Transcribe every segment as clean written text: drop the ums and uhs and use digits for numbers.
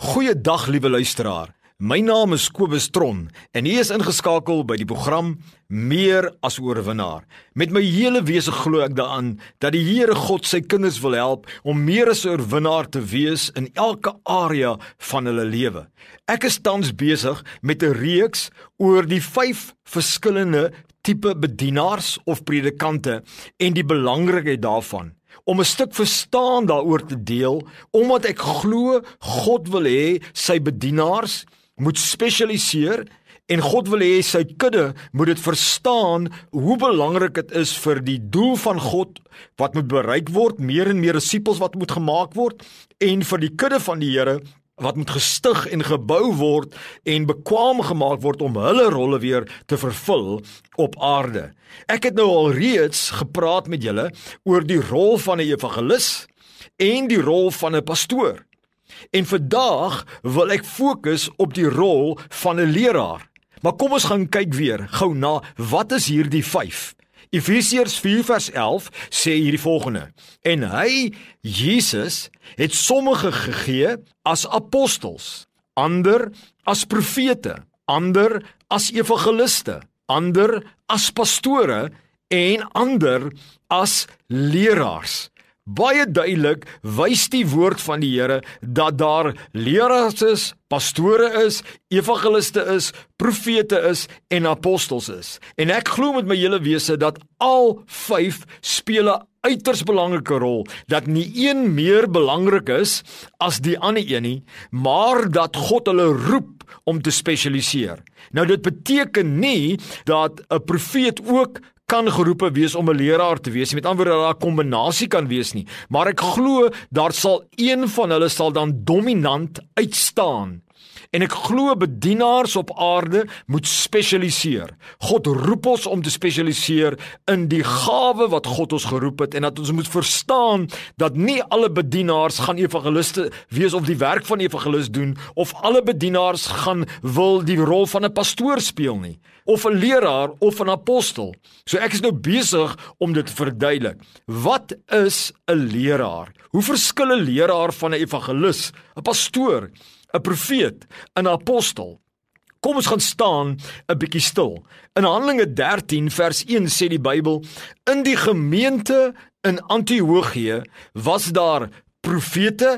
Goeiedag, liewe luisteraar. My naam is Kobus Tron en u is ingeskakel by die program Meer as Oorwinnaar. Met my hele wese glo ek daaraan dat die Here God sy kinders wil help om meer as 'n oorwinnaar te wees in elke area van hulle lewe. Ek is tans besig met 'n reeks oor die 5 verskillende tipe bedienaars of predikante en die belangrikheid daarvan. Om 'n stuk verstaan daaroor te deel, omdat ek glo God wil hê sy bedienaars moet spesialiseer en God wil hê sy kudde moet dit verstaan hoe belangrik dit is vir die doel van God wat moet bereik word, meer en meer disippels wat moet gemaak word en vir die kudde van die Here wat moet gestig en gebou word en bekwaam gemaak word om hulle rolle weer te vervul op aarde. Ek het nou al reeds gepraat met julle oor die rol van 'n evangelis en die rol van 'n pastoor. En vandag wil ek fokus op die rol van 'n leraar. Maar kom ons gaan kyk weer gou na wat is hierdie 5. Efesiërs 4 vers 11 sê hierdie volgende: En hy, Jesus, het sommige gegee as apostels, ander as profete, ander as evangeliste, ander as pastore en ander as leraars. Baie duidelik wys die woord van die Here dat daar leraars is, pastore is, evangeliste is, profete is en apostels is. En ek glo met my hele wese dat al 5 speel 'n uiters belangrike rol, dat nie een meer belangrik is as die ander een nie, maar dat God hulle roep om te spesialiseer. Nou dit beteken nie dat 'n profeet ook kan geroepe wees om 'n leraar te wees, met ander woorde dat daar 'n kombinasie kan wees nie, maar ek glo daar sal een van hulle sal dan dominant uitstaan. En ek glo bedienaars op aarde moet spesialiseer. God roep ons om te spesialiseer in die gawe wat God ons geroep het en dat ons moet verstaan dat nie alle bedienaars gaan evangeliste wees of die werk van evangelis doen of alle bedienaars gaan wil die rol van 'n pastoor speel nie of 'n leraar of 'n apostel. So ek is nou besig om dit te verduidelik. Wat is 'n leraar? Hoe verskil 'n leraar van 'n evangelis, 'n pastoor, 'n profeet, 'n apostel? Kom ons gaan staan 'n bietjie stil. In Handelinge 13 vers 1 sê die Bybel: In die gemeente in Antiochië was daar profete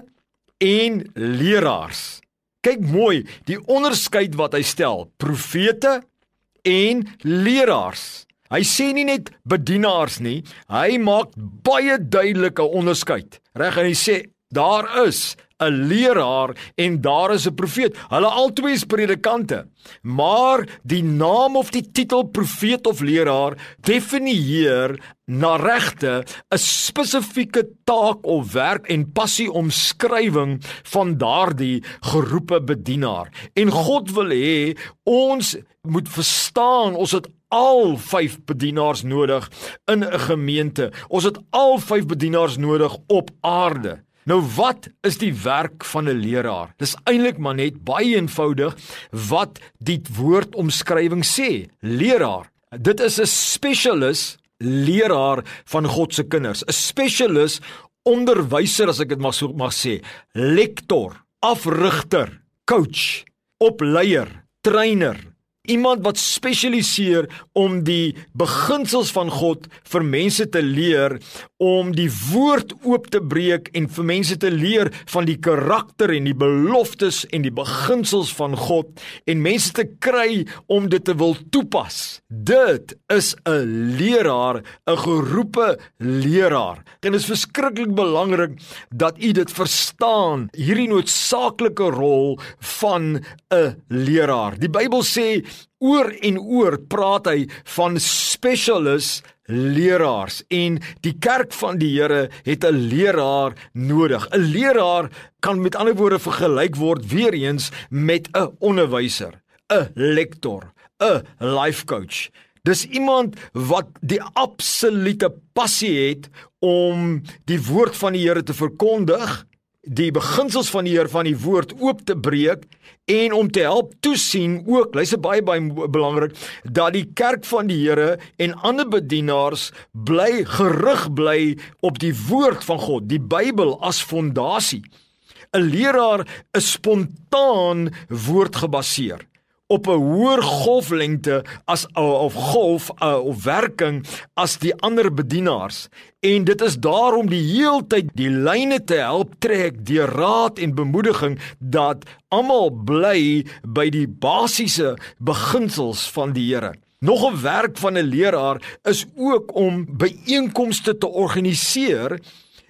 en leraars. Kyk mooi die onderskeid wat hy stel: profete en leraars. Hy sê nie net bedienaars nie, hy maak baie duidelike onderskeid. Reg, en hy sê daar is 'n leraar en daar is 'n profeet. Hulle albei is predikante. Maar die naam of die titel profeet of leraar definieer na regte 'n spesifieke taak of werk en passie omskrywing van daardie geroepe bedienaar. En God wil hê ons moet verstaan, ons het al 5 bedienaars nodig in 'n gemeente. Ons het al 5 bedienaars nodig op aarde. Nou wat is die werk van 'n leraar? Dis eintlik maar net baie eenvoudig wat die woordomskrywing sê. Leraar. Dit is 'n spesialis leraar van God se kinders. 'n Spesialis onderwyser, as ek dit mag sê. Lektor, afrigter, coach, opleier, trainer. Iemand wat spesialiseer om die beginsels van God vir mense te leer, om die woord oop te breek en vir mense te leer van die karakter en die beloftes en die beginsels van God en mense te kry om dit te wil toepas. Dit is 'n leraar, 'n geroepe leraar. En dit is verskriklik belangrik dat u dit verstaan, hierdie noodsaaklike rol van 'n leraar. Die Bybel sê oor en oor praat hy van specialist leraars en die kerk van die Here het 'n leraar nodig. 'n Leraar kan met ander woorde vergelyk word weer eens met 'n onderwyser, 'n lektor, 'n life coach. Dis iemand wat die absolute passie het om die woord van die Here te verkondig, die beginsels van die Here van die woord oop te breek en om te help toesien ook, luister baie belangrik, dat die kerk van die Here en ander bedienaars gerig bly op die woord van God, die Bybel as fondasie. 'n leraar is spontaan woordgebaseer op 'n hoër golflengte of werking as die ander bedienaars. En dit is daarom die heeltyd die lyne te help trek deur raad en bemoediging dat almal bly by die basiese beginsels van die Here. Nog 'n werk van 'n leraar is ook om byeenkomste te organiseer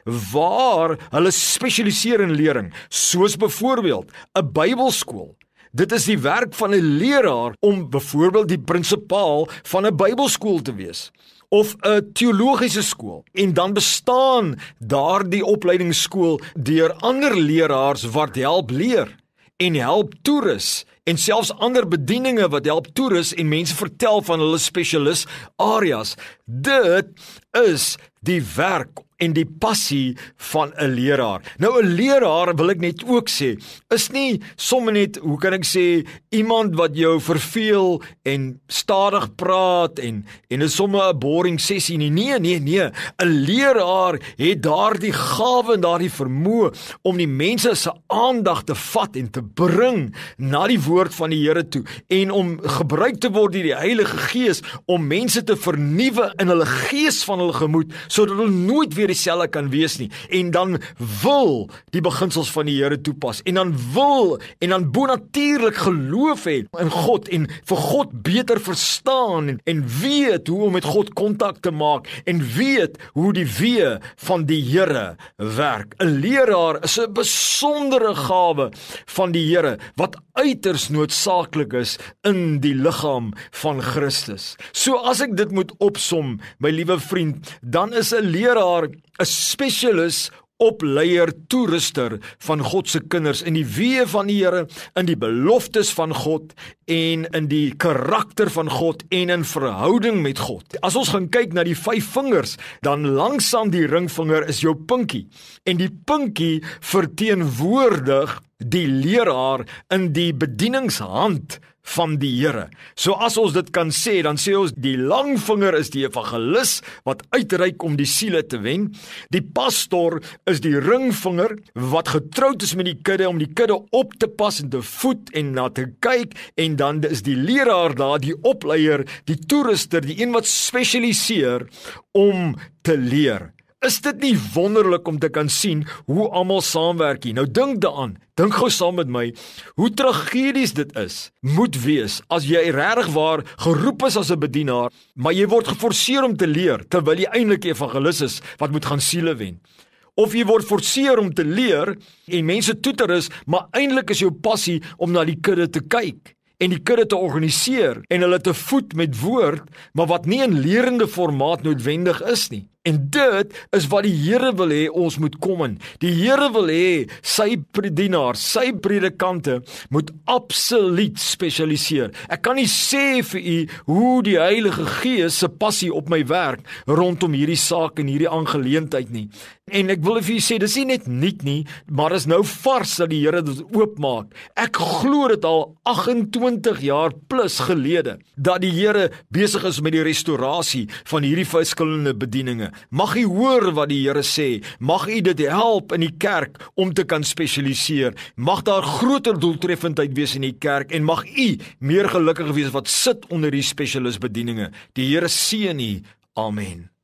waar hulle spesialiseer in lering, soos byvoorbeeld 'n Bybelskool. Dit is die werk van 'n leraar om byvoorbeeld die prinsipaal van 'n Bybelskool te wees, of 'n teologiese skool. En dan bestaan daardie opleidingsskool deur ander leraars wat help leer en help toerus, en selfs ander bedieninge wat help toerus en mense vertel van hulle spesialis areas. Dit is die werk en die passie van 'n leraar. Nou 'n leraar, wil ek net ook sê, is nie sommer net, hoe kan ek sê, iemand wat jou verveel en stadig praat en is sommer 'n boring sessie nie. Nee. 'n Leraar het daardie gawe en daardie vermoë om die mense se aandag te vat en te bring na die woord van die Here toe en om gebruik te word deur die Heilige Gees om mense te vernuwe in hulle gees van hulle gemoed, sodat hulle nooit weer dieselfde kan wees nie, en dan wil die beginsels van die Here toepas, en dan bonatuurlik geloof hê in God, en vir God beter verstaan, en weet hoe om met God kontak te maak, en weet hoe die wee van die Here werk. 'n Leraar is 'n besondere gawe van die Here, wat uiters noodsaaklik is in die liggaam van Christus. So as ek dit moet opsom, my liewe vriend, dan is 'n leraar 'n spesialis, opleier, toeruster van God se kinders in die weë van die Here, in die beloftes van God en in die karakter van God en in verhouding met God. As ons gaan kyk na die 5 vingers, dan langsaan die ringvinger is jou pinkie, en die pinkie verteenwoordig die leraar in die bedieningshand van die Here. So as ons dit kan sê, dan sê ons die lang vinger is die evangelis wat uitreik om die siele te wen. Die pastor is die ringvinger wat getroud is met die kudde om die kudde op te pas en te voed en na te kyk, en dan is die leraar daar, die opleier, die toeruster, die een wat spesialiseer om te leer. Is dit nie wonderlik om te kan sien hoe almal saamwerk hier? Nou dink daaraan, dink gou saam met my, hoe tragedies dit moet wees, as jy regtig waar geroep is as 'n bedienaar, maar jy word geforseer om te leer, terwyl jy eintlik 'n evangelis is, wat moet gaan siele wen. Of jy word forceer om te leer, en mense toeter is, maar eintlik is jou passie om na die kudde te kyk, en die kudde te organiseer, en hulle te voed met woord, maar wat nie in lerende formaat noodwendig is nie. En dit is wat die Here wil hê ons moet kom in. Die Here wil hê sy bedienaars, sy predikante moet absoluut spesialiseer. Ek kan nie sê vir u hoe die Heilige Gees se passie op my werk rondom hierdie saak en hierdie aangeleentheid nie. En ek wil vir u sê, dis nie net nuut nie, maar is nou vars dat die Here dit oopmaak. Ek glo dit al 28 jaar plus gelede, dat die Here besig is met die restaurasie van hierdie verskillende bedieninge. Mag u hoor wat die Here sê, mag u dit help in die kerk om te kan spesialiseer, mag daar groter doeltreffendheid wees in die kerk, en mag u meer gelukkig wees wat sit onder die spesialisbedieninge. Die Here seën u. Amen.